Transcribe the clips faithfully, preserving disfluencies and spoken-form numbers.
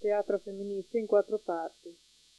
teatro femminista in quattro parti.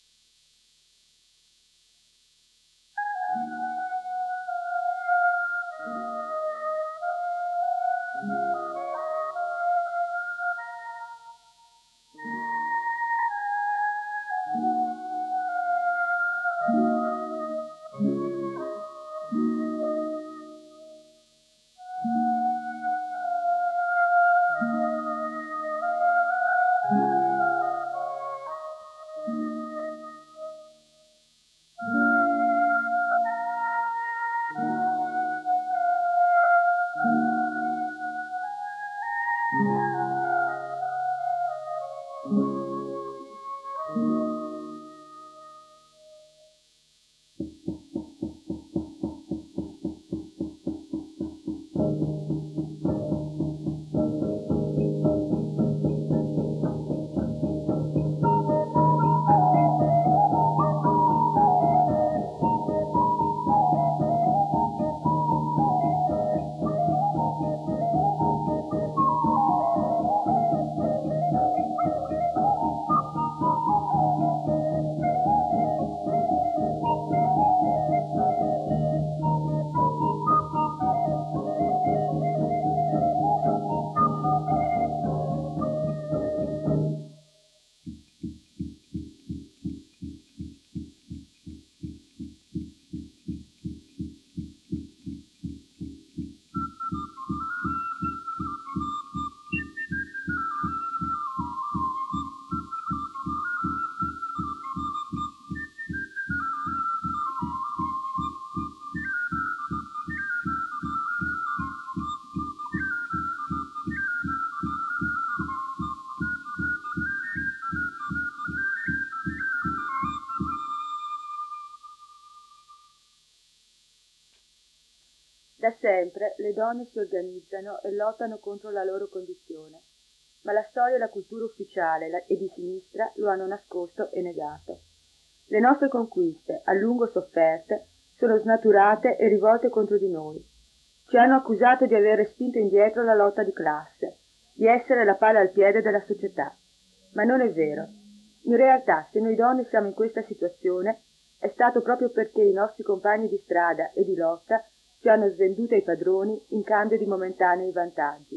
Da sempre le donne si organizzano e lottano contro la loro condizione, ma la storia e la cultura ufficiale e di sinistra lo hanno nascosto e negato. Le nostre conquiste, a lungo sofferte, sono snaturate e rivolte contro di noi. Ci hanno accusato di aver respinto indietro la lotta di classe, di essere la palla al piede della società. Ma non è vero. In realtà, se noi donne siamo in questa situazione, è stato proprio perché i nostri compagni di strada e di lotta ci hanno svendute ai padroni in cambio di momentanei vantaggi.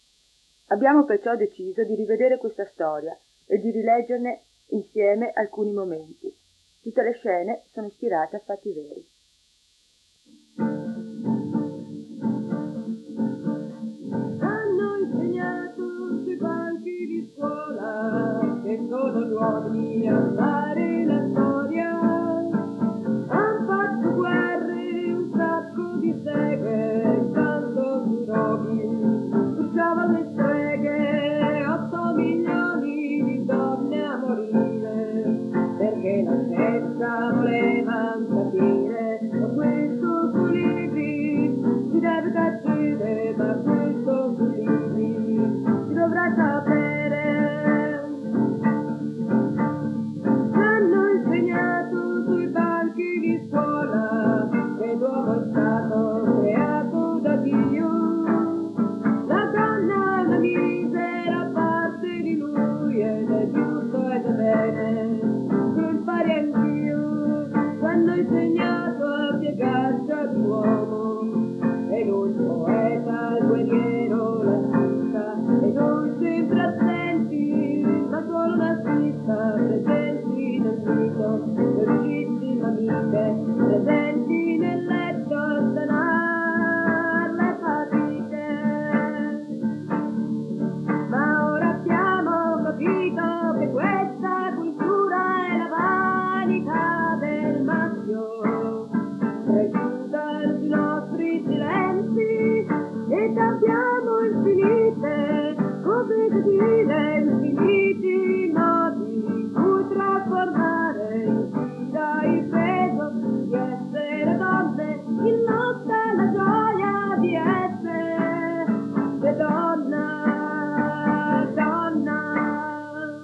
Abbiamo perciò deciso di rivedere questa storia e di rileggerne insieme alcuni momenti. Tutte le scene sono ispirate a fatti veri. Hanno insegnato sui banchi di scuola che sono gli uomini a fare la storia. Han fatto guerre, un sacco di seghe, intanto sui rovi bruciavano le streghe, otto milioni di donne a morire, perché la scelta volevano capire, ma questo sui libri si deve capire, ma questo sui libri si dovrà sapere. Hanno insegnato sui banchi di scuola che l'uomo è stato creato da Dio. La donna è una misera parte di lui ed è giusto ed è bene che impari anch'io. Hanno insegnato a piegarsi ad un uomo e lui il poeta, il guerriero, l'artista e noi sempre attenti, ma solo un artista, presenti nel mito, dolcissime amiche, presenti nel letto a sanar le fatiche. Ma ora abbiamo capito che questa cultura è la vanità del maschio, cresciuta sui nostri silenzi ed abbiamo infinite cose da dire, infiniti modi in cui trasformare in sfida il peso di essere donne, in lotta la gioia di essere le donna, donna.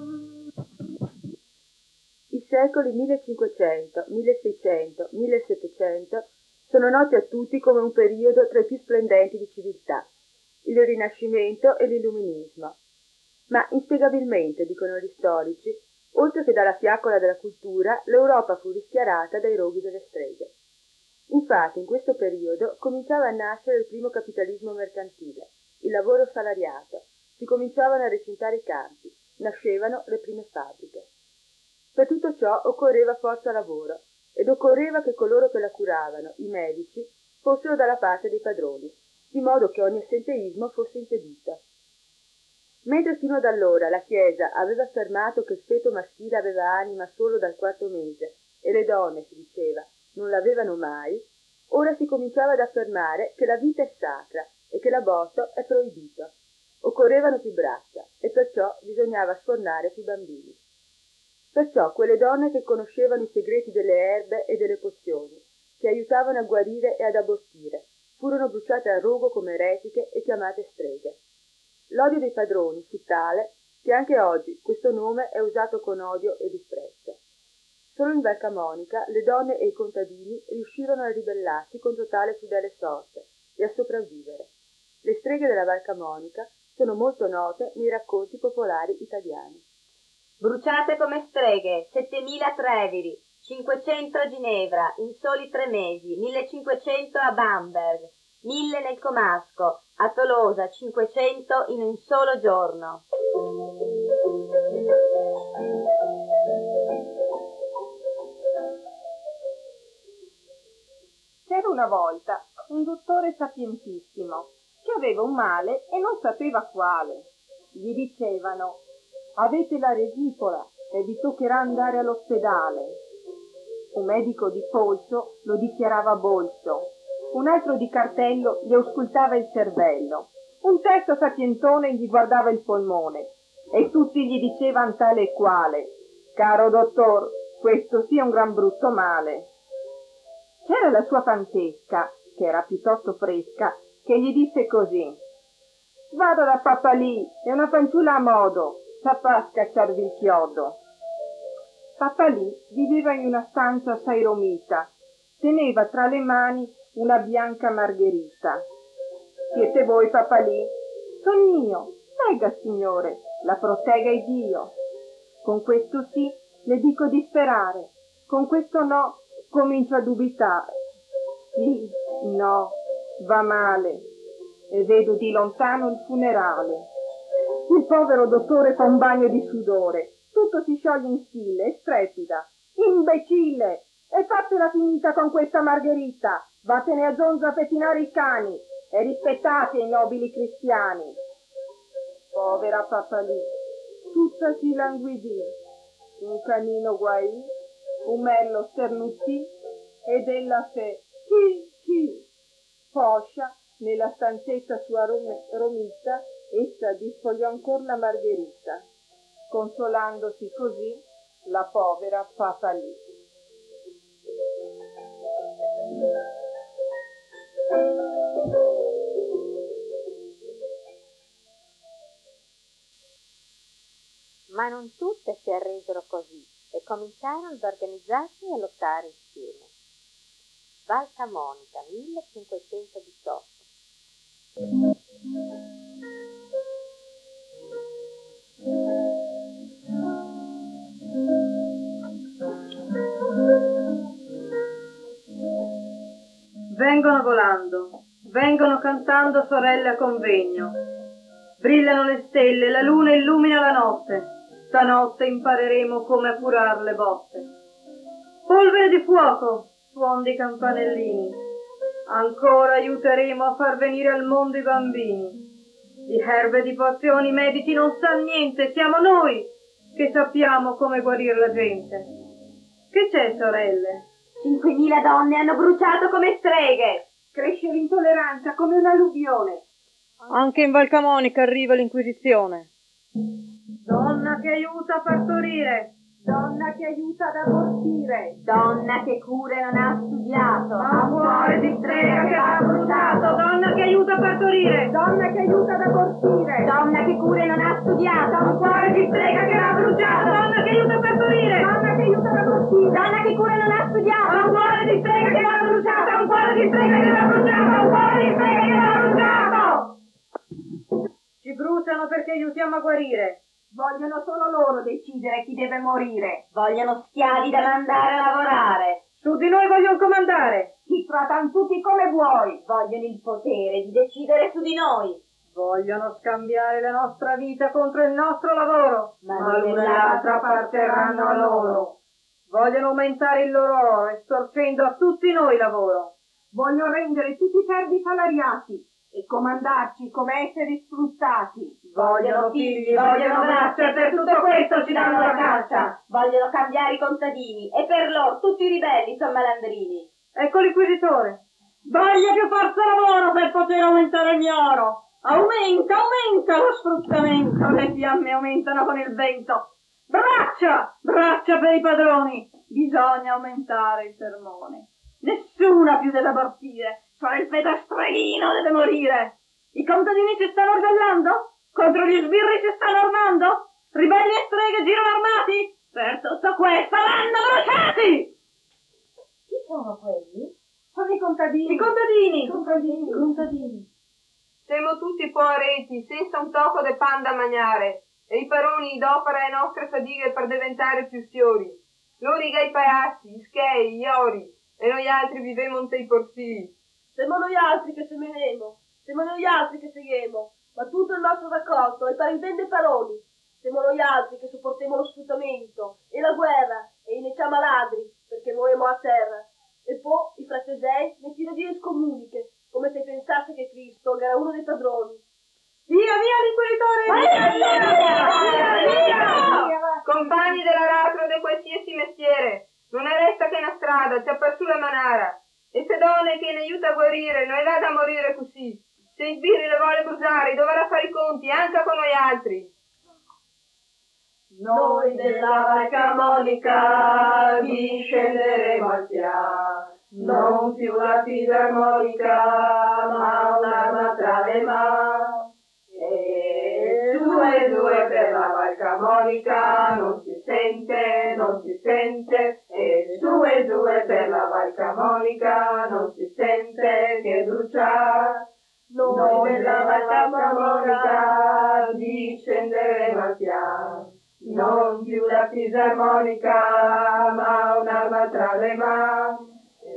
I secoli millecinquecento, milleseicento, millesettecento sono noti a tutti come un periodo tra i più splendenti di civiltà, il Rinascimento e l'Illuminismo. Ma inspiegabilmente, dicono gli storici, oltre che dalla fiaccola della cultura, l'Europa fu rischiarata dai roghi delle streghe. Infatti, in questo periodo cominciava a nascere il primo capitalismo mercantile, il lavoro salariato, si cominciavano a recintare i campi, nascevano le prime fabbriche. Per tutto ciò occorreva forza lavoro, ed occorreva che coloro che la curavano, i medici, fossero dalla parte dei padroni, di modo che ogni assenteismo fosse impedito. Mentre fino ad allora la Chiesa aveva affermato che il feto maschile aveva anima solo dal quarto mese e le donne, si diceva, non l'avevano mai, ora si cominciava ad affermare che la vita è sacra e che l'aborto è proibito. Occorrevano più braccia e perciò bisognava sfornare più bambini. Perciò quelle donne che conoscevano i segreti delle erbe e delle pozioni, che aiutavano a guarire e ad abortire, furono bruciate a rogo come eretiche e chiamate streghe. L'odio dei padroni fu tale che anche oggi questo nome è usato con odio e disprezzo. Solo in Val Camonica le donne e i contadini riuscirono a ribellarsi contro tale crudele sorte e a sopravvivere. Le streghe della Val Camonica sono molto note nei racconti popolari italiani. Bruciate come streghe, settemila a Treviri, cinquecento a Ginevra, in soli tre mesi, millecinquecento a Bamberg, mille nel Comasco, a Tolosa, cinquecento in un solo giorno. C'era una volta un dottore sapientissimo che aveva un male e non sapeva quale. Gli dicevano: avete la resipola e vi toccherà andare all'ospedale. Un medico di polso lo dichiarava bolso, un altro di cartello gli auscultava il cervello, un terzo sapientone gli guardava il polmone e tutti gli dicevano tale e quale: caro dottor, questo sia un gran brutto male. C'era la sua fantesca, che era piuttosto fresca, che gli disse così: vado da papà lì, è una fanciulla a modo, saprà scacciarvi il chiodo. Papà lì viveva in una stanza assai romita, teneva tra le mani una bianca margherita. Siete voi, papà lì? Son io. Legga, signore, la protegga il Dio. Con questo sì le dico di sperare, con questo no comincio a dubitare. Sì, no, va male, e vedo di lontano il funerale. Il povero dottore fa un bagno di sudore, tutto si scioglie in stille e strepita. Imbecille! E fatela finita con questa margherita, vattene a Zonzo a pettinare i cani e rispettate i nobili cristiani. Povera Papalì, tutta si languidì, un canino guaì, un merlo sternutì ed ella fe chi chi. Poscia, nella stanzetta sua rom- romita, essa disfogliò ancor la margherita, consolandosi così la povera Papalì. Ma non tutte si arresero così e cominciarono ad organizzarsi e a lottare insieme. Val Camonica, millecinquecentodiciotto. Vengono volando, vengono cantando sorelle a convegno. Brillano le stelle, la luna illumina la notte. Stanotte impareremo come a curar le botte. Polvere di fuoco, suon di campanellini. Ancora aiuteremo a far venire al mondo i bambini. Di erbe e di pozioni i medici non sanno niente, siamo noi che sappiamo come guarire la gente. Che c'è, sorelle? Cinquemila donne hanno bruciato come streghe. Cresce l'intolleranza come un'alluvione. Anche in Val Camonica arriva l'inquisizione. Donna che aiuta a partorire. Donna che aiuta ad abortire. Donna che cura e non ha studiato. Ha un cuore di strega che va bruciato. Donna che aiuta a partorire. Donna che aiuta ad abortire. Donna che cura e non ha studiato. Ha un cuore di strega che va bruciato. Donna che aiuta a partorire. Donna che aiuta ad abortire. Donna che cura e non ha studiato. Ha un cuore di strega che va bruciato. Ha un cuore di strega che va bruciato. Ha un cuore di strega che va bruciato. Ci bruciano per perché aiutiamo a guarire. Vogliono solo loro decidere chi deve morire. Vogliono schiavi da mandare a lavorare. Su di noi vogliono comandare. Ti trattano tutti come vuoi. Vogliono il potere di decidere su di noi. Vogliono scambiare la nostra vita contro il nostro lavoro. Ma Ma l'una e l'altra apparterranno a loro. Vogliono aumentare il loro oro, estorcendo a tutti noi lavoro. Vogliono rendere tutti servi salariati e comandarci come esseri sfruttati. Vogliono figli, vogliono braccia, e per tutto questo ci danno la caccia. Vogliono cambiare i contadini e per loro tutti i ribelli sono malandrini. Ecco l'inquisitore. Voglio più forza lavoro per poter aumentare il mio oro. Aumenta, aumenta lo sfruttamento, le fiamme aumentano con il vento. Braccia, braccia per i padroni. Bisogna aumentare il sermone. Nessuna più deve partire, cioè il pedestreghino deve morire. I contadini si stanno ribellando? Contro gli sbirri si stanno armando? Ribelli e streghe girano armati? Per tutto questo vanno bruciati! Chi sono quelli? Sono i contadini. I contadini! I contadini. I contadini. Siamo tutti poveretti, senza un tocco de pan da mangiare, e i paroni d'opera le nostre fatiche per diventare più fiori. Loro i palazzi, i schei, gli ori, e noi altri vivemo in tei portili. Siamo noi altri che semeremo, siamo noi altri che seghiamo, ma tutto il nostro raccolto è per i vende paroli. Siamo noi altri che sopportiamo lo sfruttamento e la guerra e i necciamo ladri, perché moremo a terra. E poi i fratesei ne tira di scomuniche, come se pensasse che Cristo era uno dei padroni. Via, via l'inquisitore! Via, via, via, via! Compagni dell'aratro di qualsiasi mestiere, non ne resta che una strada, c'è per su la manara. E se donne che ne aiuta a guarire, non è vada a morire così. Se i sbirri le vuole bruciare, dovrà fare i conti anche con noi altri. Noi della barca monica discenderemo al pian, non più la fisarmonica, ma un'arma tra le mani. E su e due per la barca monica, non si sente, non si sente. E su e due per la barca monica, non si sente che brucia. Noi della barca monica discenderemo al pian, non più la fisarmonica, ma un'arma tra le mani.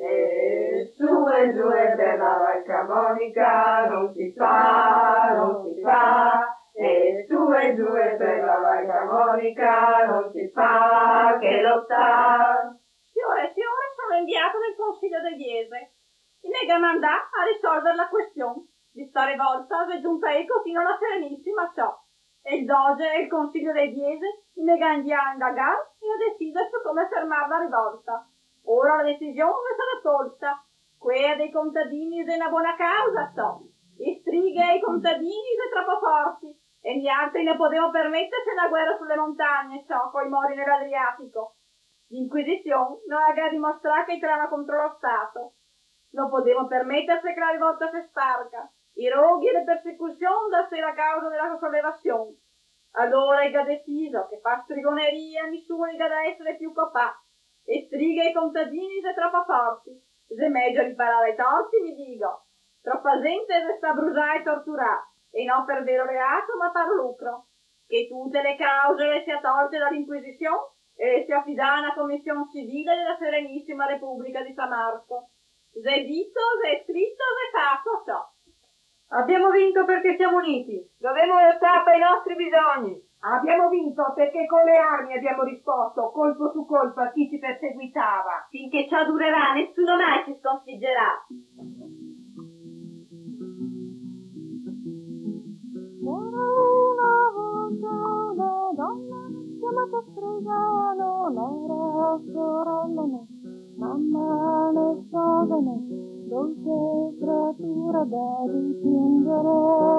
E su e giù e per la barca monica non si fa, non si fa. E su e giù e per la barca monica non si fa che lotta. Signore, signore, sono inviato del Consiglio del Diese. Il nega mandà a risolvere la questione. Di stare volta è giunta eco fino alla Serenissima ciò. E il Doge e il Consiglio del Diese il nega india a indagare e a decidere su come fermare la rivolta. Ora la decisione è stata tolta. Quella dei contadini è una buona causa, so. I strighe e i contadini sono troppo forti. E gli altri ne potevano permettersi una guerra sulle montagne, so, coi mori nell'Adriatico. L'Inquisizione non ha dimostrato che trama contro lo Stato. Non potevano permettersi che la rivolta si sparga. I roghi e le persecuzioni da sé la causa della sollevazione. Allora è deciso che fa strigoneria nessuno da essere più copà. E strighe e contadini sono troppo forti. Se è meglio riparare i torti, mi dico. Troppa gente resta bruciata e torturata, e non per vero reato, ma per lucro. Che tutte le cause le sia tolte dall'Inquisizione e si affida a una commissione civile della Serenissima Repubblica di San Marco. Se è detto, se è scritto, se è fatto, so. Abbiamo vinto perché siamo uniti. Dovremo lottare per i nostri bisogni. Abbiamo vinto perché con le armi abbiamo risposto colpo su colpo a chi ci perseguitava. Finché ciò durerà, nessuno mai ci sconfiggerà. Una volta una donna chiamata strega non era sorella né mamma né sposa né dolce creatura da dipingere.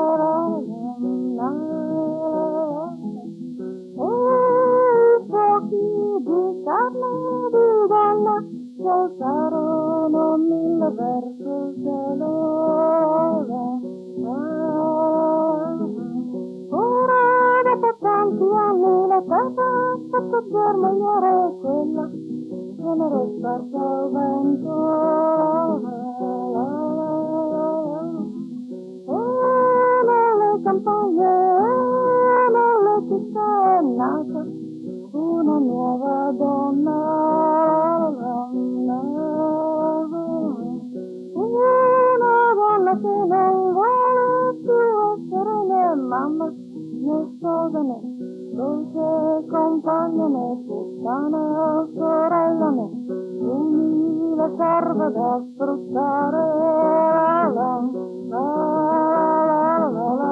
E i fuochi di carne di donna si alzarono mille verso il cielo. Ora dopo tanti anni la terra ha fatto germogliare quella cenere sparsa al vento. E nelle campagne compagna né puttana, sorella né umile serva da sfruttare. La la la la la la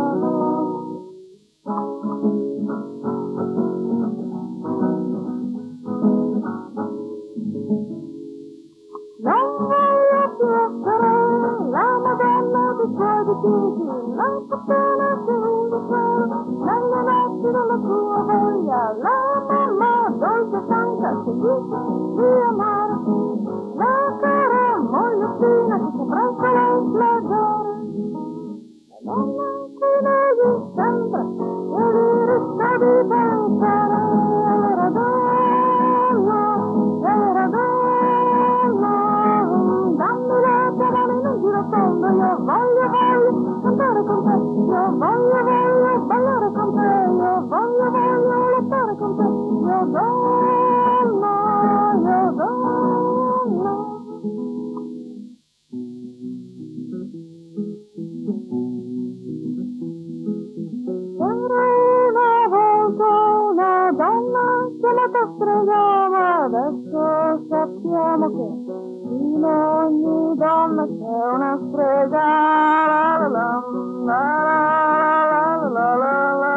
non voglio più essere la Madonna dei suoi dipinti, la catena che indossava nelle notti della tua voglia, la mamma dolce e franca che dice di amare, la cara mogliettina che saprà lei flaggiare, la donna che neghi sempre e vi resta di pensare, era donna, era donna, dammi la tua mano in un giro tondo, io voglio, voglio cantare con te, io voglio, voglio ballare con te, io voglio, voglio lottare con te, io donna, io donna. Era una volta una donna chiamata strega, ma adesso sappiamo che in ogni donna c'è una strega. La la la la la la la la.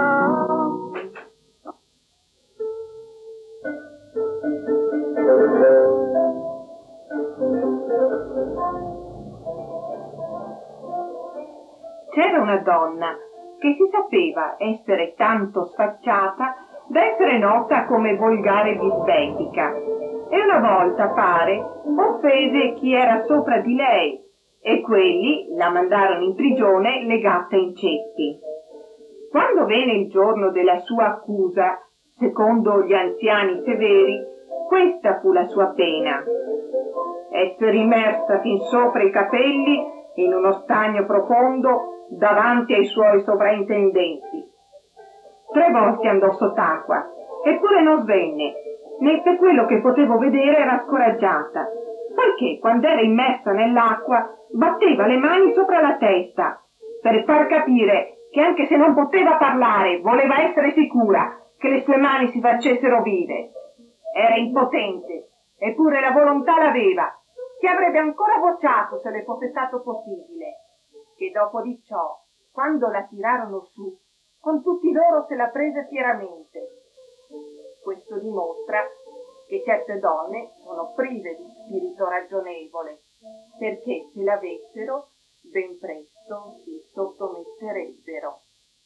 C'era una donna che si sapeva essere tanto sfacciata da essere nota come volgare bisbetica, e una volta, pare, offese chi era sopra di lei, e quelli la mandarono in prigione legata in ceppi. Quando venne il giorno della sua accusa, secondo gli anziani severi, questa fu la sua pena: essere immersa fin sopra i capelli in uno stagno profondo davanti ai suoi sovrintendenti. Tre volte andò sott'acqua, eppure non svenne, né per quello che potevo vedere era scoraggiata, poiché quando era immersa nell'acqua batteva le mani sopra la testa, per far capire che anche se non poteva parlare, voleva essere sicura che le sue mani si facessero vive. Era impotente, eppure la volontà l'aveva, che avrebbe ancora bocciato se le fosse stato possibile. Che dopo di ciò, quando la tirarono su, con tutti loro se la prese fieramente. Questo dimostra che certe donne sono prive di spirito ragionevole, perché se l'avessero, ben presto si sottometterebbero.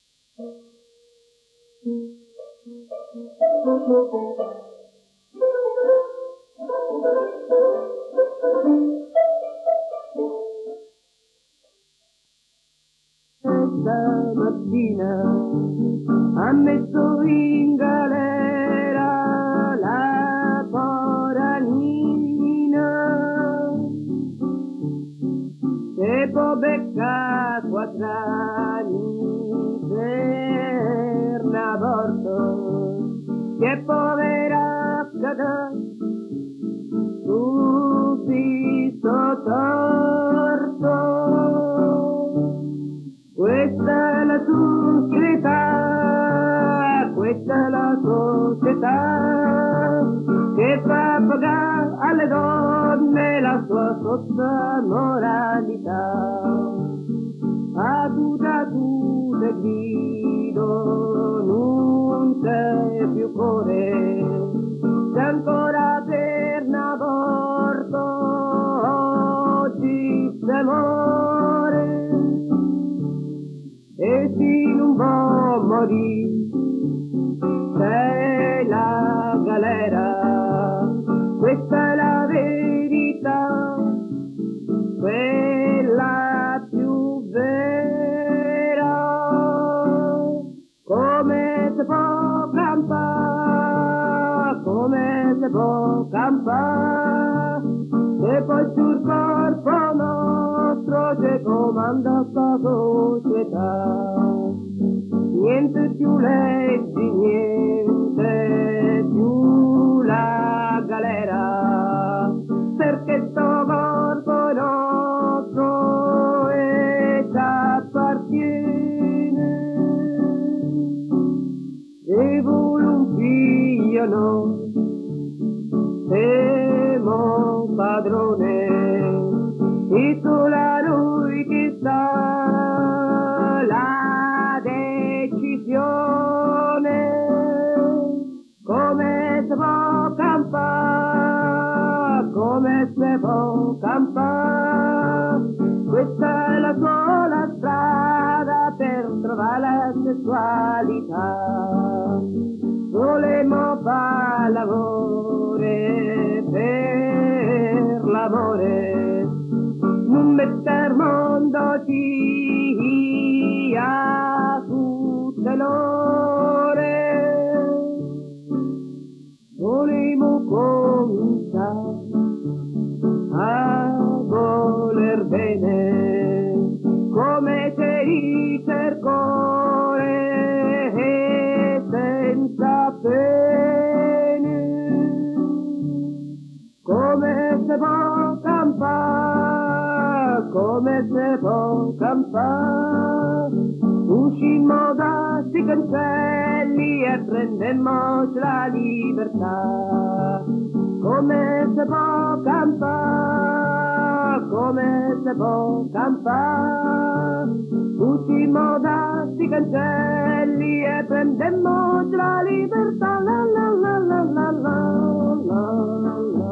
Questa mattina ha messo in galera la poranina, e può becca quattro anni per l'aborto, che povera scada subito torto. Questa è la società, questa è la società che fa pagare alle donne la sua sozza moralità. A tutta tutte grido non c'è più cuore, c'è ancora per l'aborto, oggi c'è muore. E si non può morire, c'è la galera, questa è la verità, quella più vera. Come si può campare, come si può campare, se poi sul corpo nostro c'è comanda sta società. Niente più leggi, niente più la galera, perché sto corpo nostro e ci appartiene. E voi un io no, siamo padrone, e sola lui che sta la decisione, come si può campare, come si può campare, questa è la sola strada per trovare la sessualità. Volemo fare l'amore per l'amore, non metter mondo sia tutte l'ore. Volemo cominciare a voler bene, come se dice il cuore e senza pene, come se può campare, come se può campare, uscimmo da sti cancelli e prendemmo la libertà, come se può campare, come se può campare, uscimmo da sti cancelli e prendemmo la libertà, la la la la la la la la.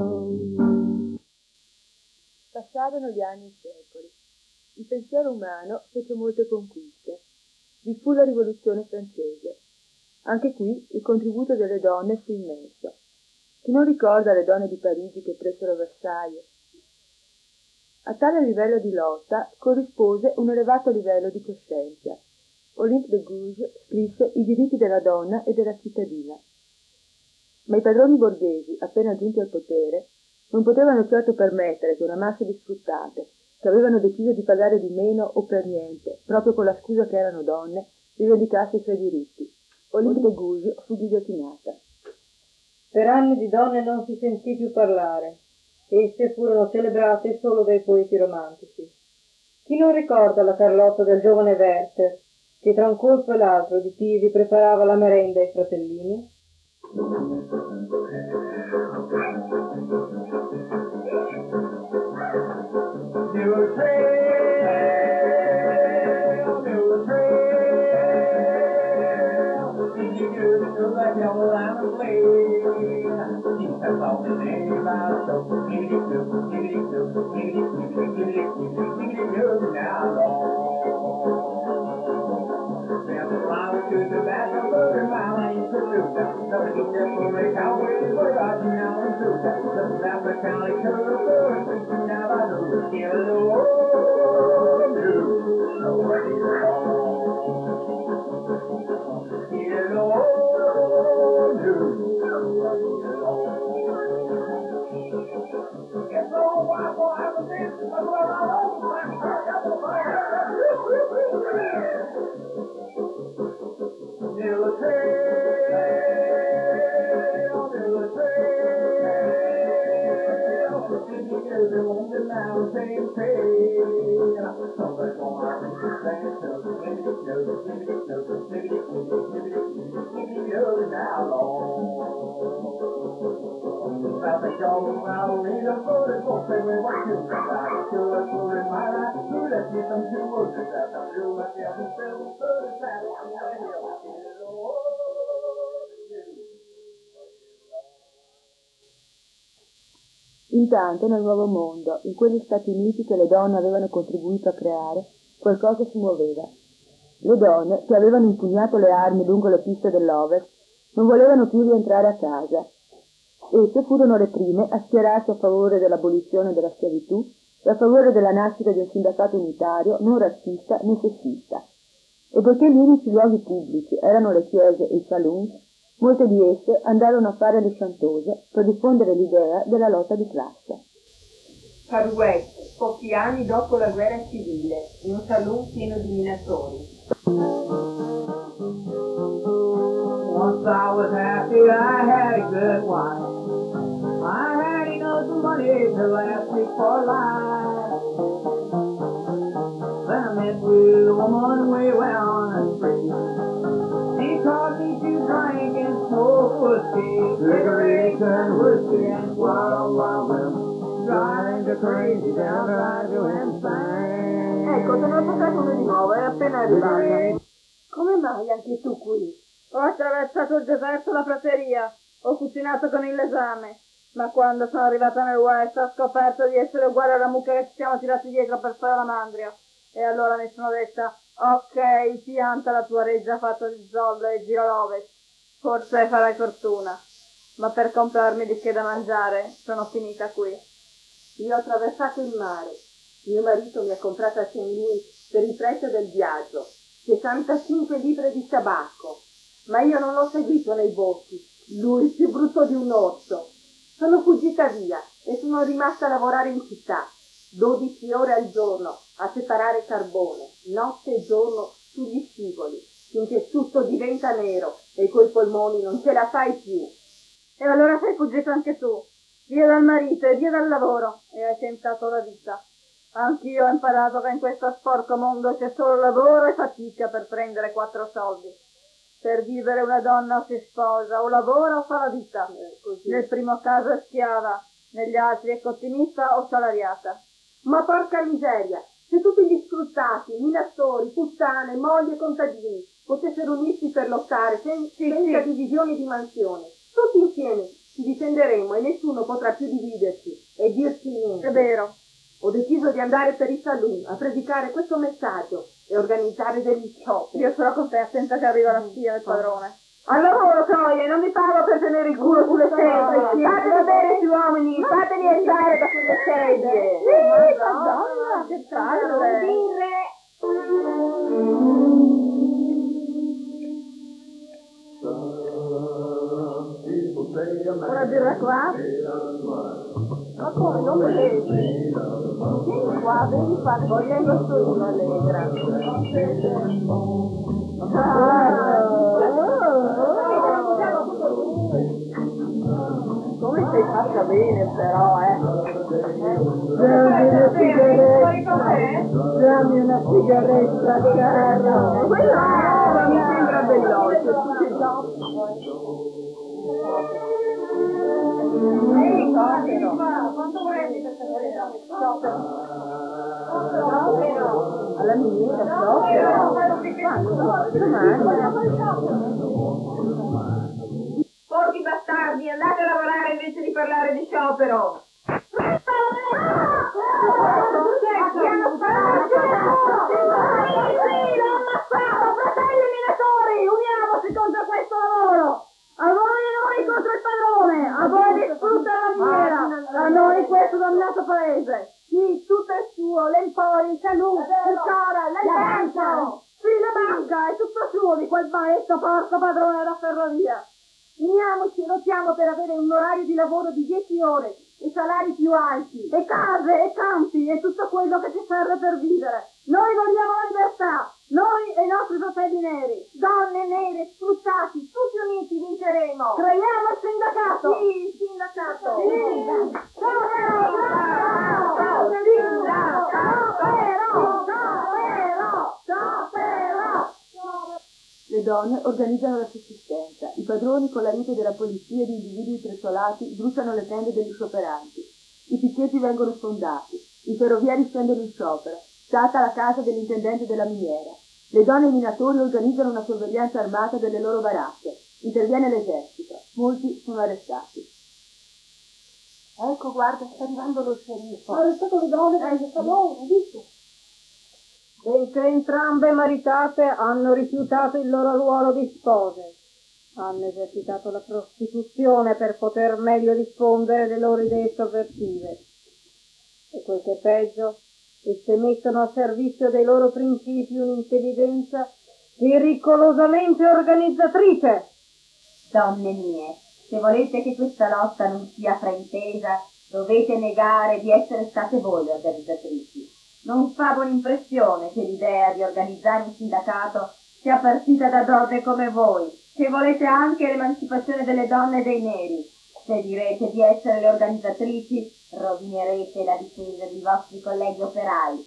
Passarono gli anni e i secoli. Il pensiero umano fece molte conquiste. Vi fu la rivoluzione francese. Anche qui il contributo delle donne fu immenso. Chi non ricorda le donne di Parigi che presero Versailles? A tale livello di lotta corrispose un elevato livello di coscienza. Olympe de Gouges scrisse I diritti della donna e della cittadina. Ma i padroni borghesi, appena giunti al potere, non potevano certo permettere che una massa di sfruttate, che avevano deciso di pagare di meno o per niente, proprio con la scusa che erano donne, rivendicasse i suoi diritti. Olympe de Gouges fu ghigliottinata. Per anni di donne non si sentì più parlare. Esse furono celebrate solo dai poeti romantici. Chi non ricorda la Carlotta del giovane Werther, che tra un colpo e l'altro di Pisi preparava la merenda ai fratellini? Intanto nel Nuovo Mondo, in quegli Stati Uniti che le donne avevano contribuito a creare, qualcosa si muoveva. Le donne, che avevano impugnato le armi lungo le piste dell'Ovest, non volevano più rientrare a casa. Esse furono le prime a schierarsi a favore dell'abolizione della schiavitù e a favore della nascita di un sindacato unitario non razzista né sessista. E poiché gli unici luoghi pubblici erano le chiese e i saloon, molte di esse andarono a fare le chantose per diffondere l'idea della lotta di classe. Far West, pochi anni dopo la guerra civile, in un saloon pieno di minatori. Once I was happy, I had a good wife. I had enough money to last me for life. Then I met with a woman, we went on a spree. She taught me to drink and smoke whiskey, cigarettes and whiskey and wild, wild women, driving the crazy downright to insane. Ecco, sono al telefono di nuovo, è appena arrivata. Come mai anche tu qui? Ho attraversato il deserto, la prateria, ho cucinato con il lesame, ma quando sono arrivata nel West ho scoperto di essere uguale alla mucca che ci siamo tirati dietro per fare la mandria. E allora mi sono detta, ok, pianta la tua reggia fatta di zolle e gira all'ovest, forse farai fortuna. Ma per comprarmi di che da mangiare sono finita qui. Io ho attraversato il mare, mio marito mi ha comprato a Saint Louis per il prezzo del viaggio, sessantacinque libbre di tabacco, ma io non l'ho seguito nei boschi, lui più brutto di un orso. Sono fuggita via e sono rimasta a lavorare in città, dodici ore al giorno a separare carbone, notte e giorno sugli scivoli, finché tutto diventa nero e coi polmoni non ce la fai più. E allora sei fuggito anche tu, via dal marito e via dal lavoro, e hai tentato la vita. Anch'io ho imparato che in questo sporco mondo c'è solo lavoro e fatica per prendere quattro soldi. Per vivere una donna o si sposa, o lavora o fa la vita. Eh, Nel primo caso è schiava, negli altri è cottinista o salariata. Ma porca miseria, se tutti gli sfruttati, minatori, puttane, mogli e contadini potessero unirsi per lottare sen- Sì, senza sì. divisioni di mansione, tutti insieme ci difenderemo e nessuno potrà più dividerci e dirci niente. È vero. Ho deciso di andare per i saloon a predicare questo messaggio e organizzare degli scioperi. Io sarò con te, attenta che arriva la spia del padrone. Al lavoro, troie, non mi pago per tenere il culo sulle sedie. Fateli bene gli uomini, fateli alzare da quelle sedie. Sì, madonna, che palle. Una birra qua? Ma come, non bevi? Vieni qua, vieni qua, voglio questo io, Allegra. Come sei fatta bene però, eh? Dammi una sigaretta, dammi una sigaretta, cara. Quella mi sembra veloce, tu sei Ehi, Sciopero! Quanto prendi questa sigaretta? Sciopero! Sciopero! Alla miniera, Sciopero! Porchi bastardi, andate a lavorare invece di parlare di sciopero! Fratelli minatori, uniamoci contro questo lavoro! A voi e noi contro il padrone, a voi di sfruttare la miniera, a noi questo dannato paese. Sì, tutto è suo, l'empori, il salute, il core, l'elenco. Sì, la banca, è tutto suo di quel maestro porco padrone della ferrovia. Uniamoci e lottiamo per avere un orario di lavoro di dieci ore e salari più alti, e case, e campi, e tutto quello che ci serve per vivere. Noi vogliamo la libertà, noi e i nostri fratelli neri, donne nere, sfruttati, tutti uniti vinceremo. Creiamo il sindacato! Sì, il sindacato! Sì! Le donne organizzano la sussistenza, i padroni con l'aiuto della polizia e di individui presolati bruciano le tende degli scioperanti, i picchetti vengono sfondati, i ferroviari scendono in sciopero, salta la casa dell'intendente della miniera, le donne minatori organizzano una sorveglianza armata delle loro baracche, interviene l'esercito, molti sono arrestati. Ecco, guarda, sta arrivando lo sceriffo. Ha arrestato le donne nel salone, hai visto? Benché entrambe maritate hanno rifiutato il loro ruolo di spose. Hanno esercitato la prostituzione per poter meglio diffondere le loro idee sovversive. E quel che è peggio, esse mettono a servizio dei loro principi un'intelligenza pericolosamente organizzatrice. Donne mie, se volete che questa lotta non sia fraintesa, dovete negare di essere state voi le organizzatrici. Non fa buona impressione che l'idea di organizzare un sindacato sia partita da donne come voi, che volete anche l'emancipazione delle donne e dei neri. Se direte di essere le organizzatrici, rovinerete la difesa dei vostri colleghi operai,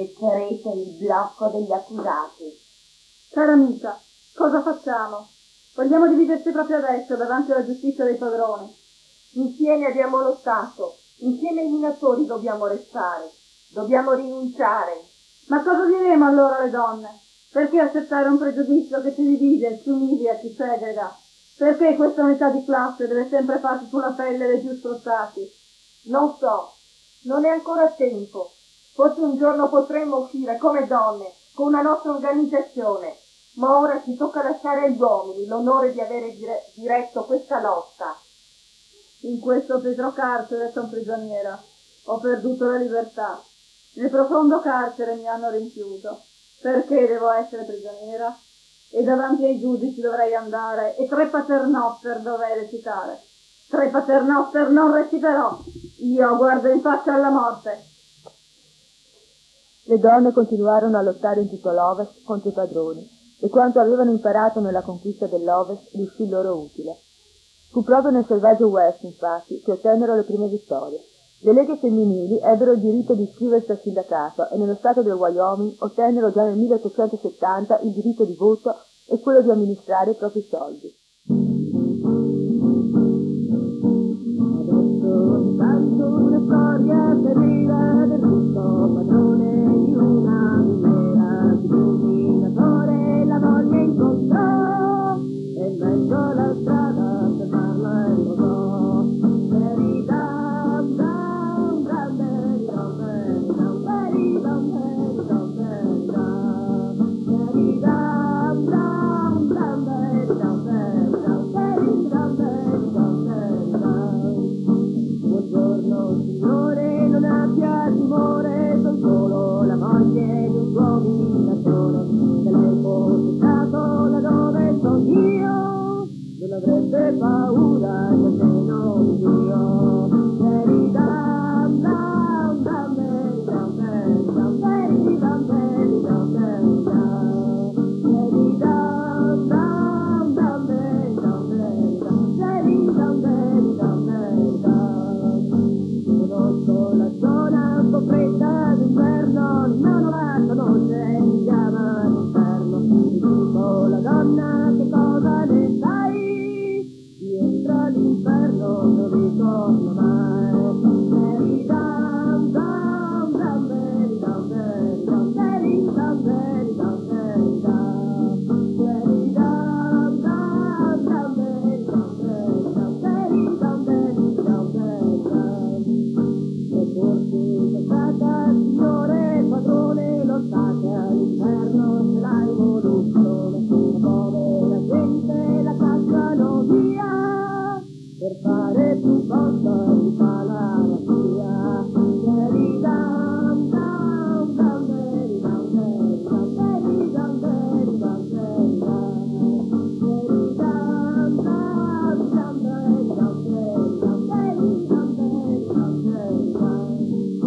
spezzerebbe il blocco degli accusati. Cara amica, cosa facciamo? Vogliamo dividerci proprio adesso, davanti alla giustizia dei padroni. Insieme abbiamo lottato, insieme ai minatori dobbiamo restare, dobbiamo rinunciare. Ma cosa diremo allora alle donne? Perché accettare un pregiudizio che ci divide, ci umilia, ci segrega? Perché questa unità di classe deve sempre farsi sulla pelle dei più sfruttati? Non so, non è ancora tempo. Forse un giorno potremmo uscire come donne, con una nostra organizzazione, ma ora ci tocca lasciare agli uomini l'onore di avere dire- diretto questa lotta. In questo petro carcere sono prigioniera. Ho perduto la libertà. Nel profondo carcere mi hanno rinchiuso. Perché devo essere prigioniera? E davanti ai giudici dovrei andare e tre paternoster dovrei recitare. Tre paternoster non reciterò. Io guardo in faccia alla morte. Le donne continuarono a lottare in tutto l'Ovest contro i padroni e quanto avevano imparato nella conquista dell'Ovest riuscì loro utile. Fu proprio nel selvaggio West, infatti, che ottennero le prime vittorie. Le leghe femminili ebbero il diritto di iscriversi al sindacato e nello stato del Wyoming ottennero già nel milleottocentosettanta il diritto di voto e quello di amministrare i propri soldi. Adesso canto una storia terribile del ricco padrone di una miniera, di un minatore la moglie incontrò e in mezzo alla strada per farla e lo so. Buongiorno signore, non abbia timore, son solo la moglie di un dominatore. Se lei fosse stato là dove son io, non avrebbe paura che almeno io. Very dam dam dam very dam very dam very dam very dam very dam very dam dam dam very dam very dam very dam very dam very dam. Conosco la zona un po' fredda d'inverno, non la conosce, mi chiama l'inferno. Ti dico la donna che cosa ne sai? Entra all'inferno, non ritorno mai. Very dam dam dam very dam very dam very dam very dam very dam very dam dam dam very dam very dam very dam very dam very dam. E forse pensata signore padrone, lo sa che all'inferno ce l'hai voluto. La povera gente la cacciano via per fare più costa di fa la razzia. Very dam dam dam very dam very dam very dam very dam very dam very dam dam dam very dam very dam very dam very dam very dam.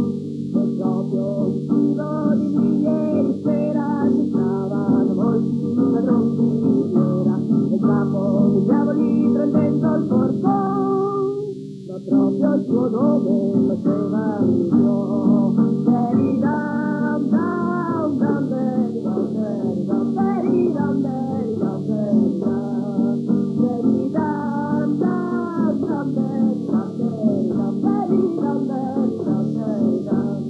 E proprio il tiro di ieri sera ci stavano molti padroni di miniera e il capo dei diavoli prendendo il portone, ma proprio il suo nome faceva il suo. Very dam dam dam very dam very dam very dam very dam very dam very dam dam dam very dam very dam very dam very dam very dam.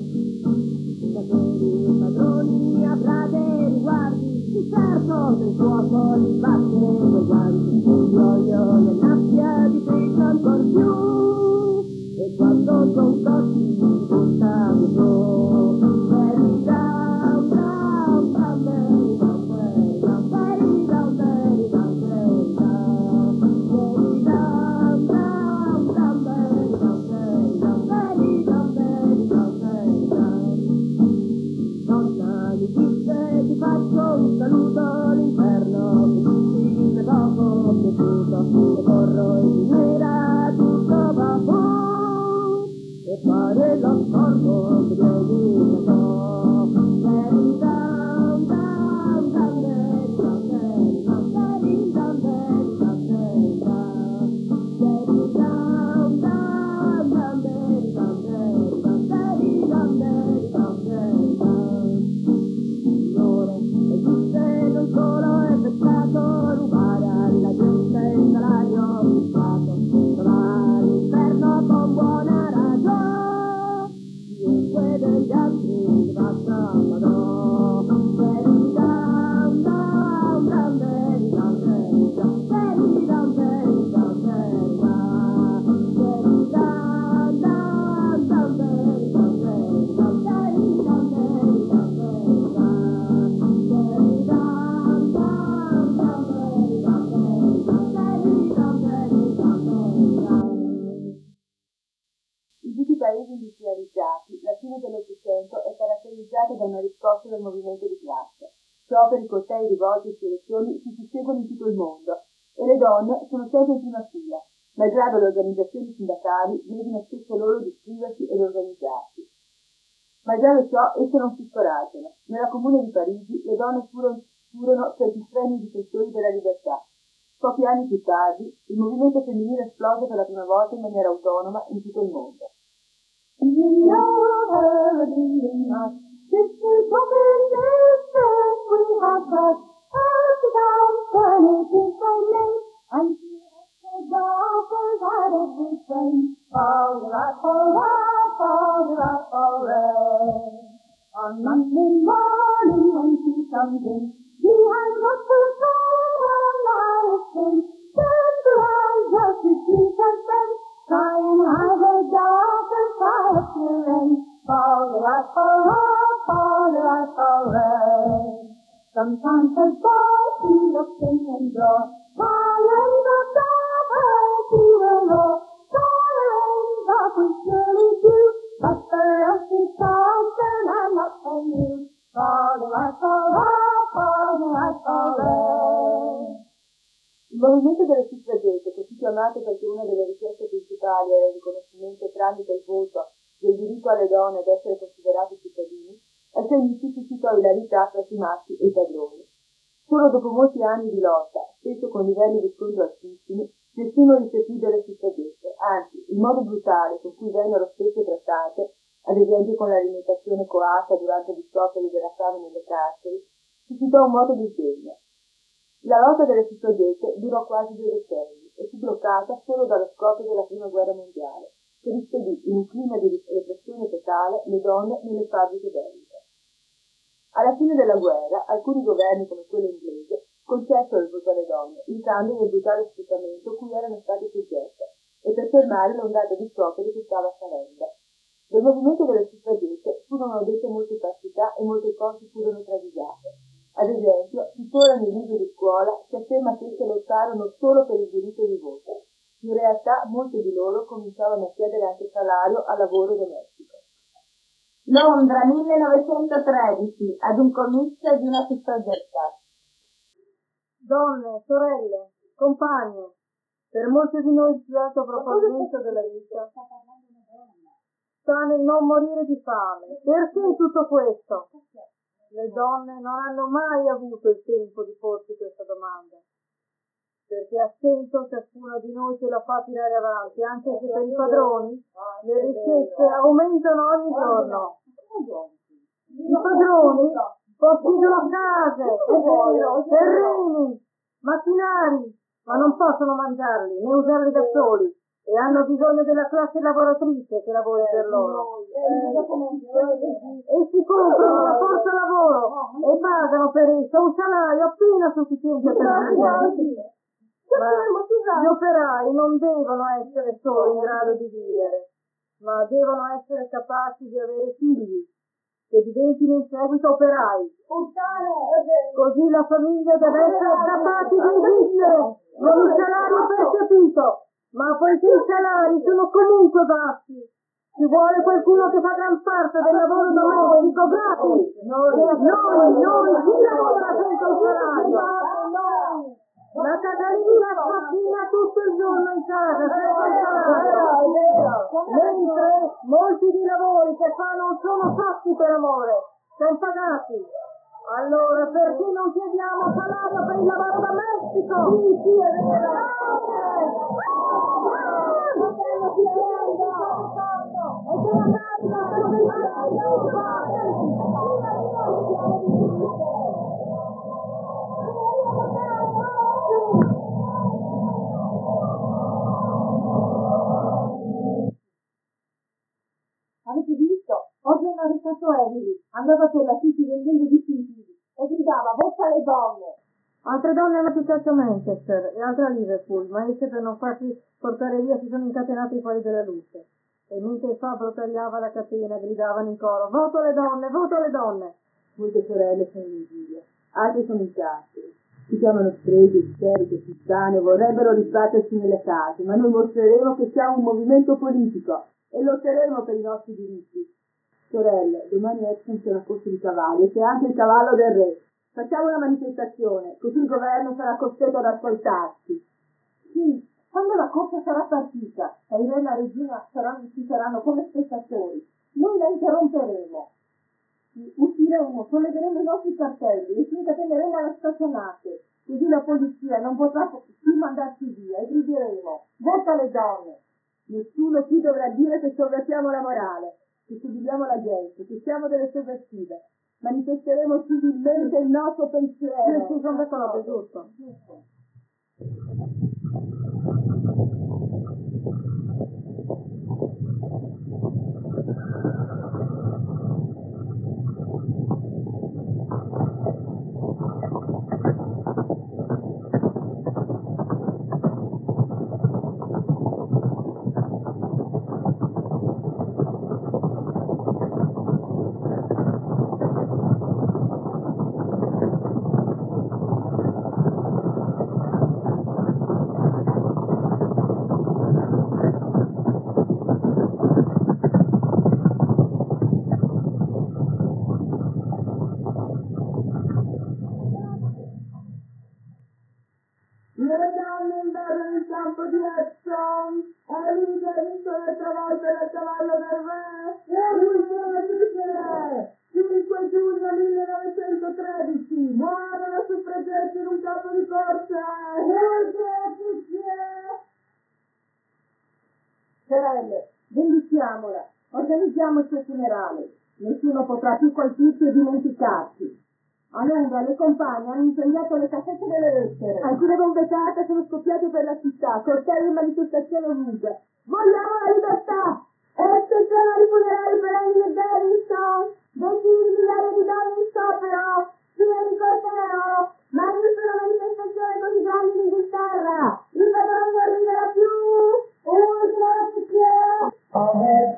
Da quei padroni avrà dei riguardi, di certo del fuoco li batte quei guanti, di olio nell'appia di pesce ancor più, e quando son cotti paesi industrializzati, la fine dell'Ottocento è caratterizzata da una risposta del movimento di classe. Scioperi, cortei, rivolte e insurrezioni si susseguono in tutto il mondo e le donne sono sempre in prima fila, malgrado le organizzazioni sindacali meglino spesso loro di iscriversi ed organizzarsi. Malgrado ciò, esse non si scoraggiano. Nella Comune di Parigi le donne furono, furono tra i più strenui difensori della libertà. Pochi anni più tardi, il movimento femminile esplose per la prima volta in maniera autonoma in tutto il mondo. You know her in us, sisters, women, sisters, we have got earth down, burning different names, and she has the daughters at every train. All right, all right, all right, all right. On Monday morning when she comes in, she has got to throw her medicine, turns around just to sleep and bend, try and hide her daughters by a parent. All right, all right, all right, all right. Sometimes her boy, she looks in the door, try and look over, she will know, darling, that we surely do, but the rest is constant and not for you. All right, all right, all right, all right. Il movimento delle suffragette, così chiamato perché una delle richieste principali era il riconoscimento tramite il voto del diritto alle donne ad essere considerate cittadini, al suo inizio suscitò ilarità tra i maschi e i padroni. Solo dopo molti anni di lotta, spesso con livelli di scontro altissimi, nessuno rispettì delle suffragette, anzi, il modo brutale con cui vennero spesso trattate, ad esempio con l'alimentazione coatta durante gli scioperi della fame nelle carceri, suscitò un moto di sdegno. La lotta delle suffragette durò quasi due decenni e fu bloccata solo dallo scoppio della Prima Guerra Mondiale, che rispedì in un clima di repressione totale le donne nelle fabbriche belliche. Alla fine della guerra, alcuni governi, come quello inglese, concessero il voto alle donne, in cambio del brutale sfruttamento cui erano state soggette, e per fermare l'ondata di scioperi che stava salendo. Del movimento delle suffragette furono dette molte falsità e molte cose furono travisate. Ad esempio, tuttora nei libri di scuola si afferma che esse lottarono solo per il diritto di voto. In realtà, molte di loro cominciavano a chiedere anche salario al lavoro domestico. Londra, millenovecentotredici, ad un comizio di una suffragetta. Donne, sorelle, compagne, per molte di noi il più alto proponimento della vita sta nel non morire di fame. Perché tutto questo? Le donne non hanno mai avuto il tempo di porsi questa domanda, perché a stento ciascuno di noi ce la fa tirare avanti, anche se per i padroni le ricchezze aumentano ogni giorno. I padroni possiedono case, è vero, terreni, macchinari, ma non possono mangiarli né usarli da soli, e hanno bisogno della classe lavoratrice che lavori per loro. E si comprano la forza lavoro e pagano per essa un salario appena sufficiente per vivere. Ma gli operai non devono essere solo in grado di vivere, ma devono essere capaci di avere figli, che diventino in seguito operai. Così la famiglia deve essere capace di esistere con il salario percepito. Ma poiché i salari sono comunque bassi, ci vuole qualcuno che fa gran parte del lavoro domestico gratis. Noi, noi, noi, chi lavora senza un salario? La casalina sfattina tutto il giorno in casa senza il salario. Mentre molti di lavori che fa non sono fatti per amore, sono pagati. Allora perché non chiediamo salario per il lavoro domestico? Sì, sì, è vero. Avete visto? Oggi hanno arrestato Emily, andava per la City vendendo distintivi e gridava "Bocca alle donne". Altre donne hanno picchiato a Manchester e altre a Liverpool, ma esse per non farsi portare via si sono incatenate fuori della luce. E mentre Fabro tagliava la catena gridavano in coro "Voto alle donne, voto alle donne". Molte sorelle sono in esilio, altre sono in carcere. Si chiamano streghe, isteriche, puttane, vorrebbero ribattersi nelle case, ma noi mostreremo che siamo un movimento politico. e lotteremo per i nostri diritti. Sorelle, domani Exum c'è una corsa di cavalli e c'è anche il cavallo del re. Facciamo una manifestazione, così il governo sarà costretto ad ascoltarci. Sì, quando la corsa sarà partita e il re e la regina saranno, ci saranno come spettatori, noi la interromperemo. Usciremo, solleveremo i nostri cartelli e ci incateneremo alle staccionate, così la polizia non potrà più mandarci via e grideremo: vota le donne! Nessuno qui dovrà dire che sovversiamo la morale, che subiamo la gente, che siamo delle sovversive. Manifesteremo civilmente il nostro pensiero. Sì, sono d'accordo, giusto. cinque giugno millenovecentotredici muoiono suffragetti in un campo di forza. Sorelle, benediciamola, organizziamoci il funerale. Nessuno potrà più colpirci e dimenticarci. A Londra le compagne hanno incendiato le cassette delle lettere. Alcune bombe carta sono scoppiate per la città, cortei e manifestazioni ovunque. Vogliamo la libertà! Ecco sono i funerali per Angela Davidson. Decine di migliaia di donne in sciopero. Fino a ricorderò. Ma nessuna manifestazione così grande in Inghilterra. Il padrone non arriverà più. Ultima notizie. Oh,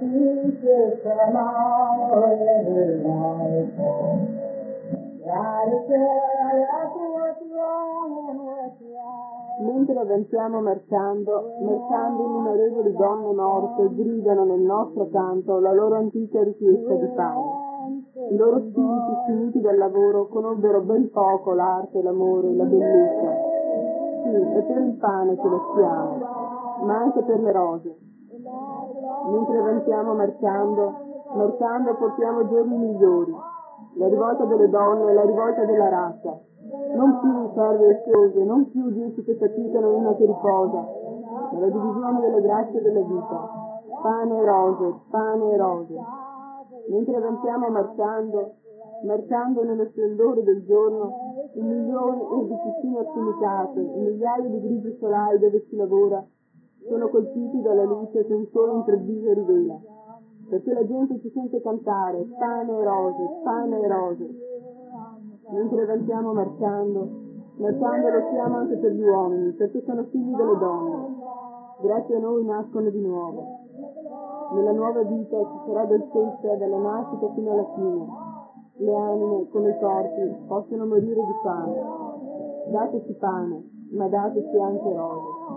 mentre avviamo marciando, marciando innumerevoli donne morte gridano nel nostro canto la loro antica richiesta di pane. I loro spiriti finiti dal lavoro conobbero ben poco l'arte, l'amore, la bellezza. Sì, è per il pane che lo stiamo, ma anche per le rose. Mentre avanziamo marciando, marciando portiamo giorni migliori. La rivolta delle donne, la rivolta della razza. Non più serve e chiose, non più dieci che faticano e una che riposa, ma la divisione delle grazie della vita. Pane e rose, pane e rose. Mentre avanziamo marciando, marciando nello splendore del giorno, un milione di piscine affumicate, migliaia di grigi solai dove si lavora, sono colpiti dalla luce che un solo improvviso rivela. Perché la gente ci sente cantare pane e rose, pane e rose. Mentre avanziamo marciando, marciando lo siamo anche per gli uomini, perché sono figli delle donne. Grazie a noi nascono di nuovo. Nella nuova vita ci sarà dolcezza dalla nascita fino alla fine. Le anime, come i corpi, possono morire di fame. Dateci pane, ma dateci anche rose.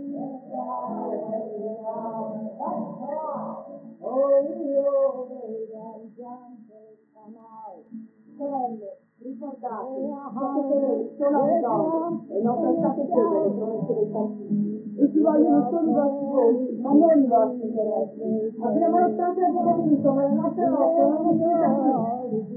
Sorelle, ricordatevi, siete fedeli solo alle donne e non prestate fede alle promesse dei partiti. E ci vogliono solo i vostri voti, ma non i vostri interessi. Abbiamo lottato e abbiamo vinto, ma le nostre lotte non sono più.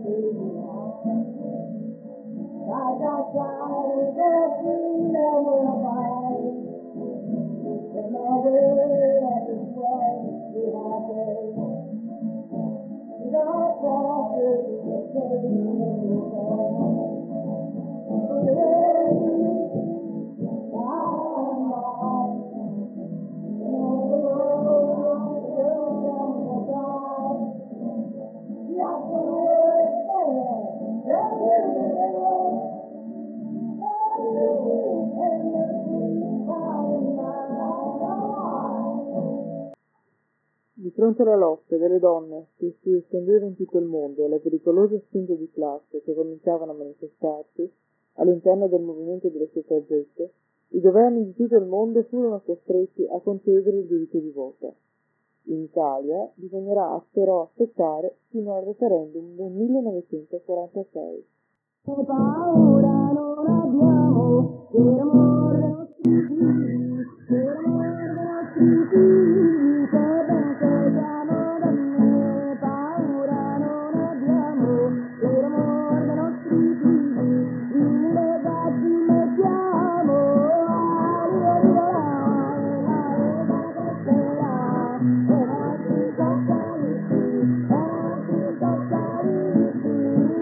Di fronte alla lotta delle donne che si estendeva in tutto il mondo e alle pericolose spinte di classe che cominciavano a manifestarsi all'interno del movimento delle suffragette, i governi di tutto il mondo furono costretti a concedere il diritto di voto. In Italia bisognerà però aspettare fino al referendum del millenovecentoquarantasei. Che paura non abbiamo per amore dei nostri figli, per amore dei nostri figli, che ben che siamo donne, paura non abbiamo per amore dei nostri figli, in lega ci mettiamo, ali ali la la lega crescerà, e i nostri socialisti, e i nostri socialisti,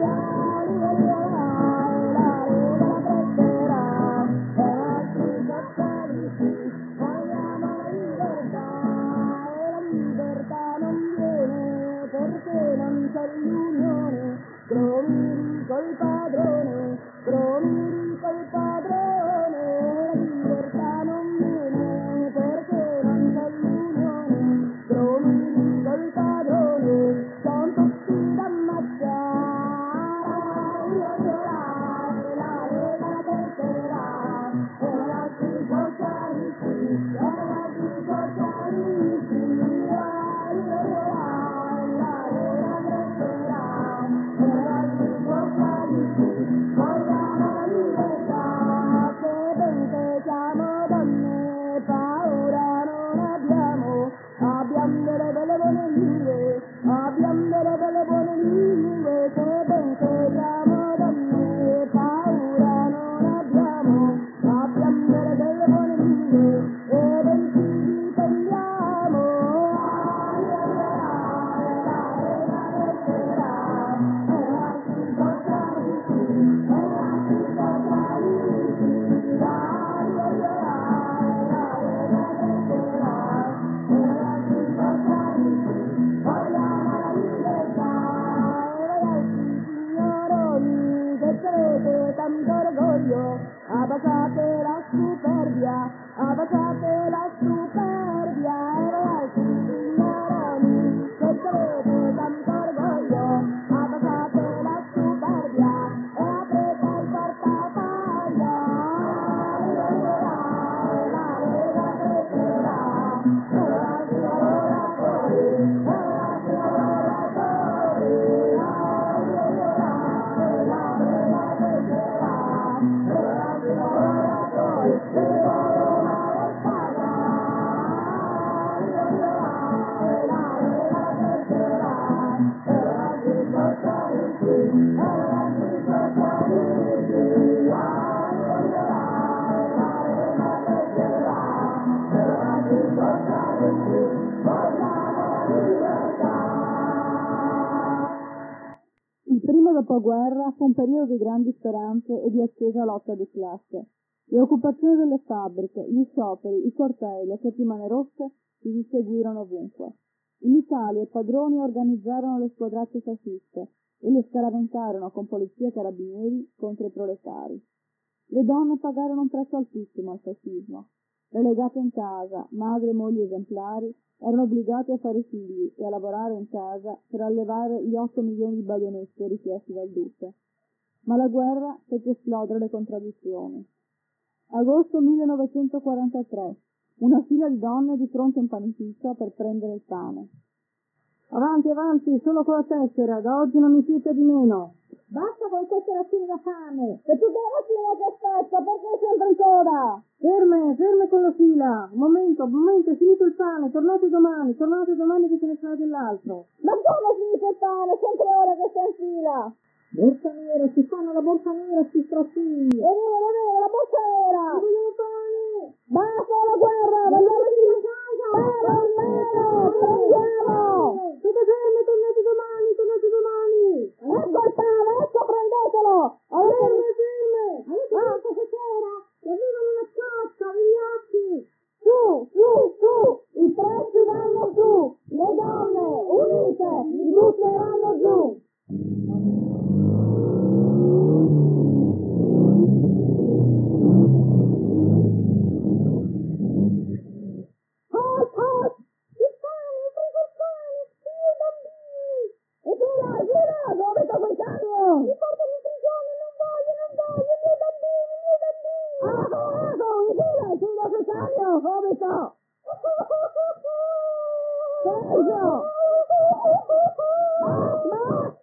ali ali la la lega crescerà, e i nostri socialisti, vogliamo la libertà, e la libertà non viene perché non c'è l'unione, promiri col padrone, promiri col padrone, la libertà non viene perché non c'è l'unione, promiri col padrone, son tutti da ammazzare, io io la, la lega crescerà, e i nostri socialisti, e i nostri socialisti, io io la, la lega crescerà, e i nostri socialisti, vogliamo la libertà, che ben che siamo donne, paura non abbiamo, abbiamo delle belle buone lingue, abbiamo delle belle buone lingue, che ben che siamo donne, paura non abbiamo, abbiamo delle belle buone lingue, e ben ci difendiamo, ali ali la la lega crescerà, e i nostri socialisti, e i nostri socialisti, ali ali la la lega crescerà, e i nostri socialisti, vogliamo la libertà, e ragazzi signoroni, che avete tanto orgoglio, abbassate la superbia, abbassate la superbia, e ragazzi signoroni, che avete tanto orgoglio, abbassate la superbia, e aprite il portafoglio, ali ali la la lega crescerà, e i nostri lavoratori, e i nostri lavoratori, ali ali la la lega crescerà, e i nostri lavoratori, che vogliono la paga, ali ali la la lega crescerà, e i nostri socialisti, e i nostri socialisti, ali ali la la lega crescerà, e i nostri socialisti, vogliamo la libertà. Il primo dopoguerra fu un periodo di grandi speranze e di accesa lotta di classe. Le occupazioni delle fabbriche, gli scioperi, i cortei, le settimane rosse si susseguirono ovunque. In Italia i padroni organizzarono le squadracce fasciste e le scaraventarono con polizia e carabinieri contro i proletari. Le donne pagarono un prezzo altissimo al fascismo. Relegate in casa, madri e mogli esemplari, erano obbligate a fare figli e a lavorare in casa per allevare gli otto milioni di baionette richiesti dal duce. Ma la guerra fece esplodere le contraddizioni. Agosto millenovecentoquarantatré. Una fila di donne di fronte a un panificio per prendere il pane. Avanti, avanti, solo con la tessera, da oggi non mi siete di meno. Basta con queste razioni da fame! E tutte le mattine che aspetta, perché sempre in coda? Ferme, ferme con la fila! Un momento, un momento, è finito il pane, tornate domani, tornate domani che ce ne sarà dell'altro. Ma come è finito il pane? Sempre ora che sta in fila! Borsa nera, si fanno la borsa nera, sti strozzini! E viva la nera, la borsa nera! E vogliamo pane! Basta la guerra, vogliamo in casa! Meno, meno, prendiamo! Siete fermi, tornate domani, tornate domani! Ecco il pane, ecco, prendetelo! Ferme, ferme! Avete visto che c'era? Che avevano una caccia, gli occhi! Su, su, su! I prezzi vanno giù! Le donne, unite, i butteranno giù! Halt, halt! Il pane, ho preso il pane! Io i bambini! E gira, gira! Dove sta quel camion? Mi portano in prigione! Non voglio, non voglio! I miei bambini, i miei bambini! Ago, ago! Gira, gira quel camion! Dove sta? Sergio! Ma...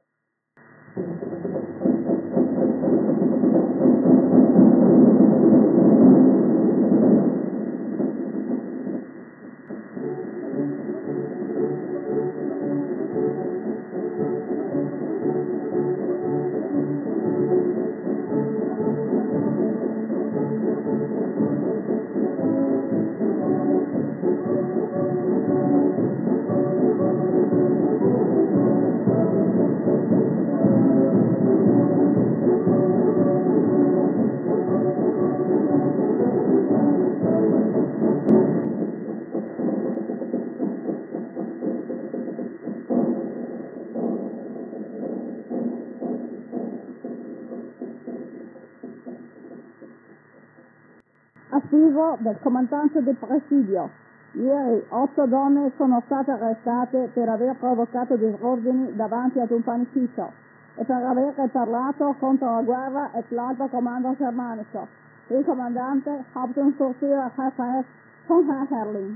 Avviso del comandante del presidio. Ieri otto donne sono state arrestate per aver provocato disordini davanti ad un panificio e per aver parlato contro la guerra e l'Alto Comando Germanico. Il comandante Hauptsturmführer H S von Herrling.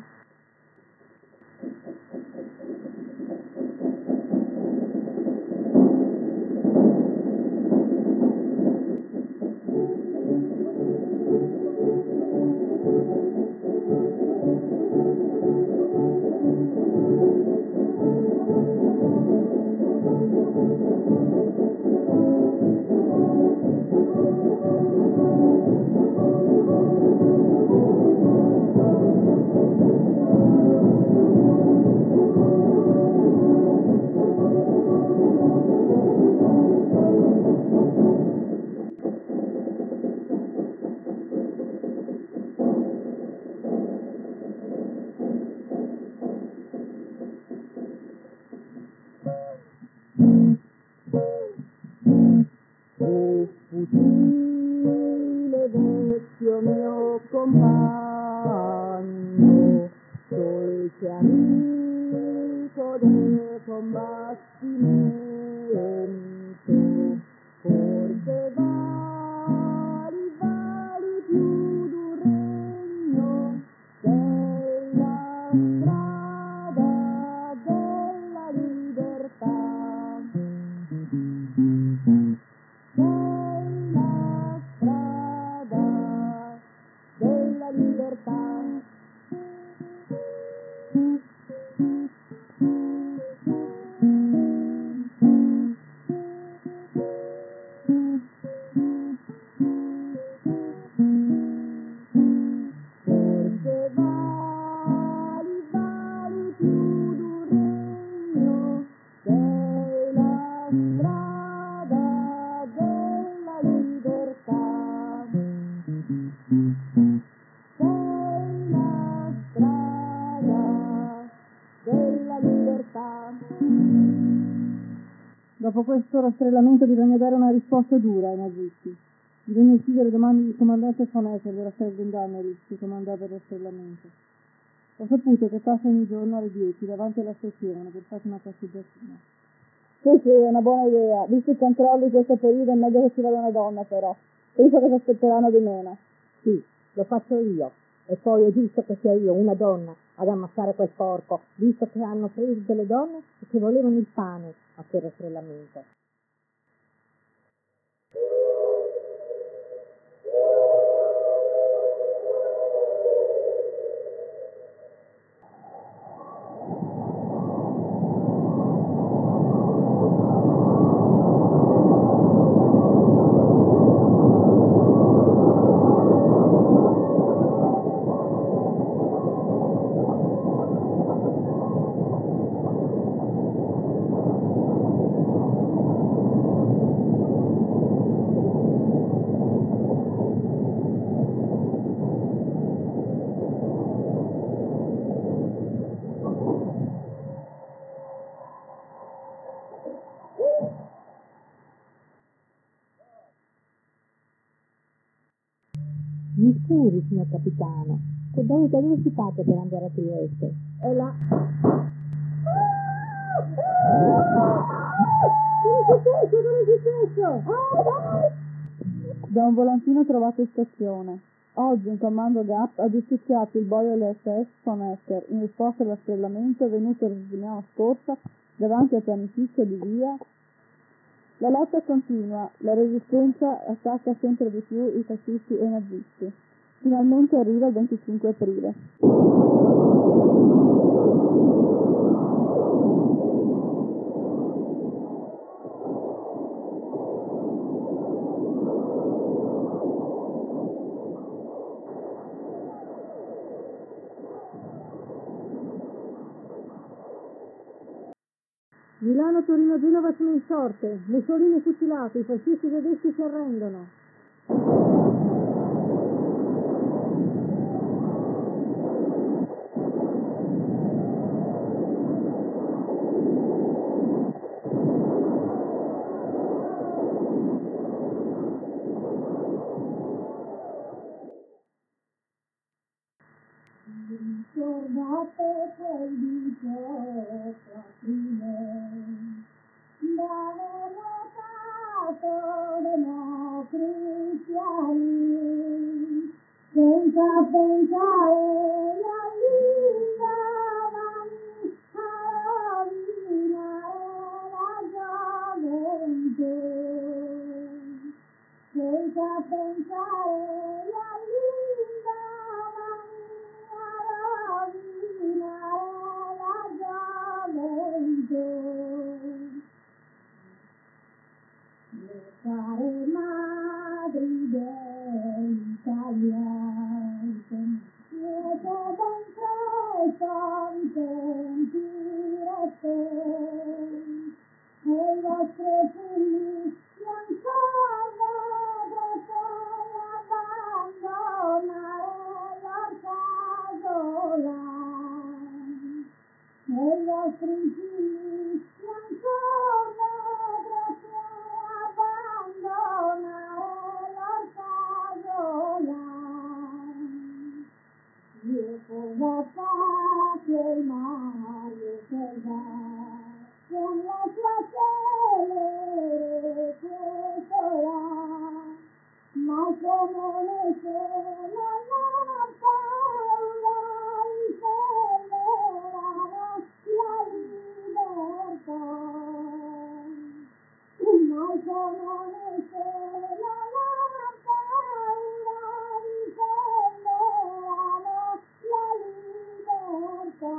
Oh fucile vecchio mio compagno, dolce amico del combattimento, forse vali, vali più d'un regno, sei la strada della libertà. Sei la strada della libertà. Forse vali, vali più d'un regno, sei la strada della libertà. Sei la strada della libertà. Dopo questo rastrellamento bisogna dare una risposta dura ai nazisti. Bisogna uccidere domani il comandante von Ecker della Felgendamery, che comandava il rastrellamento. Ho saputo che passa ogni giorno alle dieci davanti alla stazione per fare una passeggiatina. Sì, sì, è una buona idea. Visto i controlli in questo periodo è meglio che ci vada una donna, però. Penso che si aspetteranno di meno. Sì, lo faccio io. E poi è giusto che sia io, una donna, ad ammazzare quel porco, visto che hanno preso delle donne e che volevano il pane a quel rastrellamento. Mi scusi, signor capitano, che dove, da dove si parte per andare a Trieste? È là. Cosa è successo? Cosa è successo? Da un volantino trovato in stazione. Oggi un comando G A P ha giustiziato il boia dell'S S von Ecker in risposta al rastrellamento avvenuto la settimana scorsa davanti al panificio di via. La lotta continua, la resistenza attacca sempre di più i fascisti e i nazisti. Finalmente arriva il venticinque aprile. Milano, Torino, Genova sono in sorte. Mussolini fucilato, i fascisti tedeschi si arrendono. Ricordate quel diciotto aprile, dove votato democristiani, senza pensare agli giovani a rovinare la gioventù, senza pensare agli giovani a rovinare la gioventù. Le care madri dell'Italia, siete ben presto vi sentirete, e i vostri figli non sono vedrete abbandonare l'orcasola, e i vostri figli non sono vedrete abbandonare l'orcasola. Io cosa faccio il Mario Serra, con la sua celere quesola, ma il comunista non ha paura, difenderanno la libertà. Ma il comunista non ha paura, difenderanno la libertà.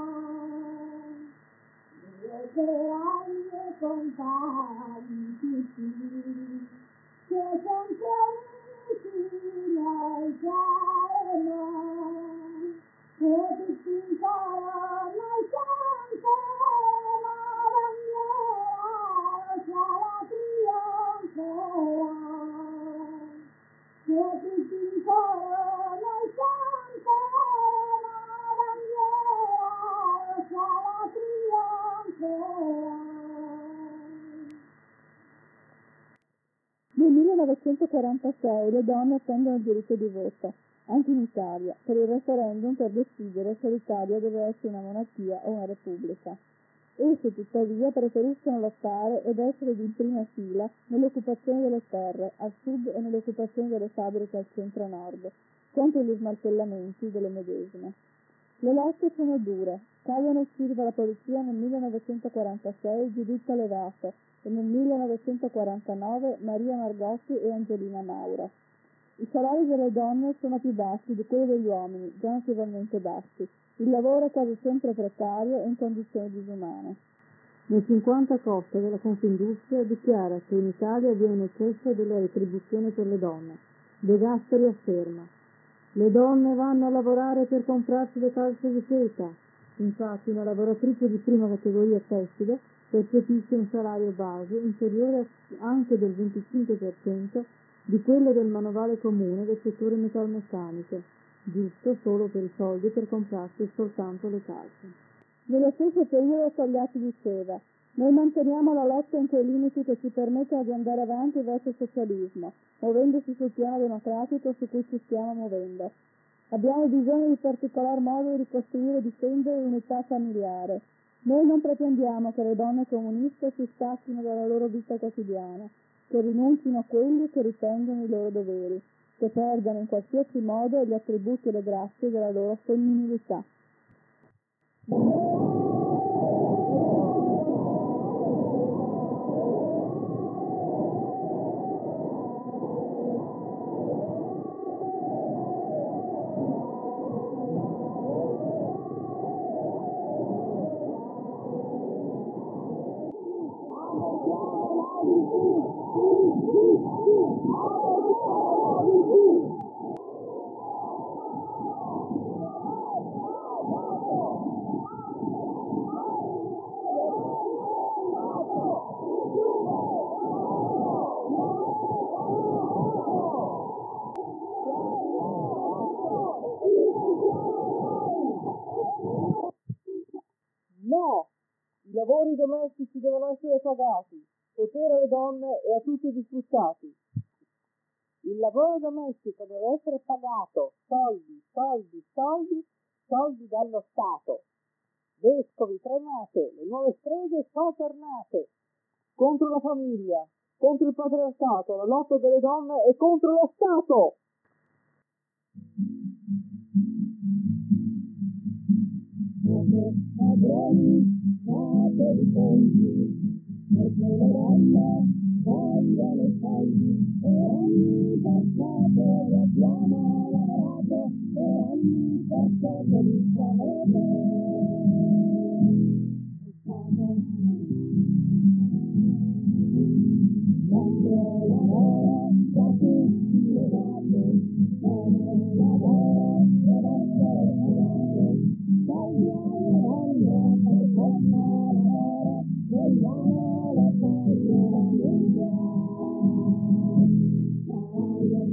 Io sarai i compagni tutti, che sempre uniti noi saremo, e tutti in coro noi canteremo, bandiera rossa la trionferà, e tutti in coro noi canteremo, bandiera rossa la trionferà. Nel millenovecentoquarantasei le donne ottengono il diritto di voto, anche in Italia, per il referendum per decidere se l'Italia deve essere una monarchia o una repubblica. Esse tuttavia preferiscono lottare ed essere in prima fila nell'occupazione delle terre, al sud, e nell'occupazione delle fabbriche al centro-nord, contro gli smantellamenti delle medesime. Le lotte sono dure. Cadono uccisi dalla polizia nel millenovecentoquarantasei Giuditta Levato e nel millenovecentoquarantanove Maria Margotti e Angelina Maura. I salari delle donne sono più bassi di quelli degli uomini, già notevolmente bassi. Il lavoro è quasi sempre precario e in condizioni disumane. Nel cinquanta Costa della Confindustria dichiara che in Italia vi è un eccesso della retribuzione per le donne. De Gasperi afferma: le donne vanno a lavorare per comprarsi le calze di seta. Infatti una lavoratrice di prima categoria tessile percepisce un salario base inferiore anche del venticinque per cento di quello del manovale comune del settore metalmeccanico, giusto solo per i soldi per comprarsi soltanto le calze. Nello stesso periodo Togliatti diceva: Noi manteniamo la lotta in quei limiti che ci permettono di andare avanti verso il socialismo, muovendosi sul piano democratico su cui ci stiamo muovendo. Abbiamo bisogno di particolar modo di ricostruire e difendere l'unità familiare. Noi non pretendiamo che le donne comuniste si stacchino dalla loro vita quotidiana, che rinuncino a quelli che ritengono i loro doveri, che perdano in qualsiasi modo gli attributi e le grazie della loro femminilità. No! I lavori domestici devono essere pagati, potere alle donne e a tutti gli sfruttati. Il lavoro domestico deve essere pagato, soldi, soldi, soldi, soldi dallo Stato. Vescovi, cremate, le nuove streghe sono tornate. Contro la famiglia, contro il patriarcato, la lotta delle donne e contro lo Stato! Padroni, fate di conti, perché le donne vogliono i soldi, per anni passate abbiamo lavorato, per anni passate li sapete. Nostro lavoro da tutti legato, bene lavoro deve essere pagato. Soldi alle donne per questo lavoro, vogliamo le cose da vita. Salario,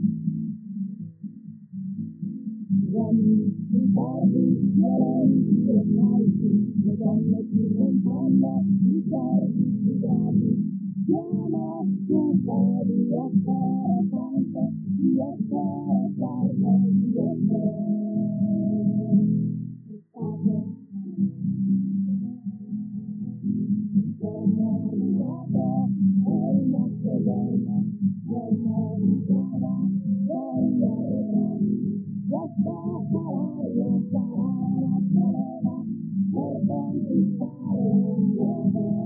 uomini, infermi, violenti e falsi, le donne più non fanno i servizi gratis. Siamo stufe di essere tante, di essere serve, di essere state. Sono arrivato, è il nostro giorno, giorno di strada, degli arretrati. Questo salario sarà la nostra leva per conquistare un nuovo.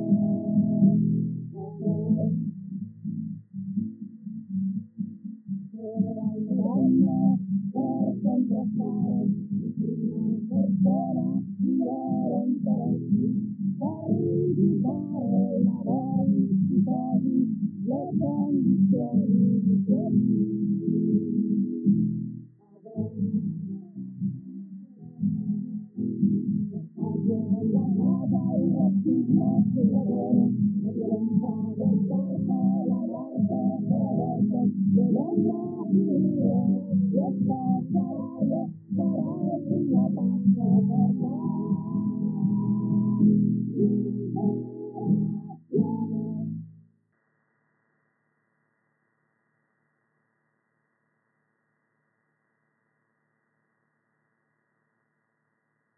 Era le donne per contrastare in prima persona i loro interessi, per rivendicare i lavori diffusi, le condizioni di tutti. Oggi la moda e il razzismo sul lavoro, la violenza del corpo, la morte per aborto, dovrebbe finire questo salario.